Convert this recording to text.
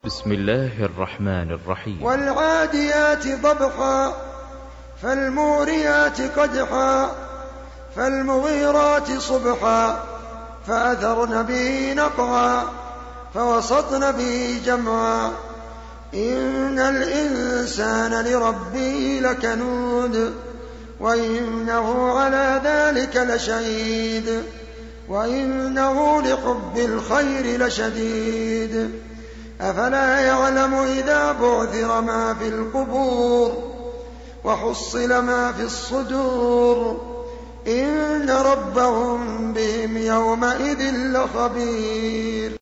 بسم الله الرحمن الرحيم. والعاديات ضبحا فالموريات قدحا فالمغيرات صبحا فأثرن به نقعا فوسطن به جمعا إن الإنسان لربه لكنود وإنه على ذلك لشهيد وإنه لحب الخير لشديد أفلا يعلم إذا بعثر ما في القبور وحصل ما في الصدور إن ربهم بهم يومئذ لخبير.